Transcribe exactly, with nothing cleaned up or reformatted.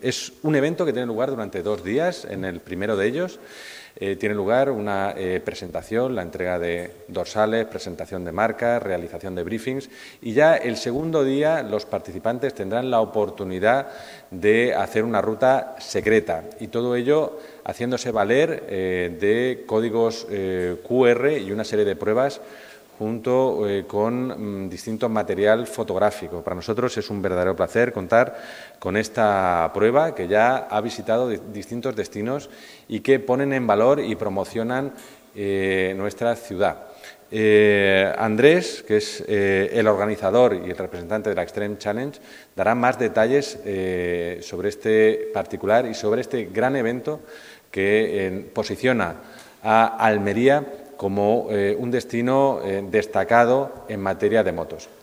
Es un evento que tiene lugar durante dos días. En el primero de ellos eh, tiene lugar una eh, presentación, la entrega de dorsales, presentación de marcas, realización de briefings, y ya el segundo día los participantes tendrán la oportunidad de hacer una ruta secreta, y todo ello haciéndose valer eh, de códigos eh, cu erre y una serie de pruebas junto eh, con mm, distinto material fotográfico. Para nosotros es un verdadero placer contar con esta prueba que ya ha visitado de distintos destinos y que ponen en valor y promocionan eh, nuestra ciudad. Eh, Andrés, que es eh, el organizador y el representante de la Extreme Challenge, dará más detalles eh, sobre este particular y sobre este gran evento que eh, posiciona a Almería como eh, un destino eh, destacado en materia de motos.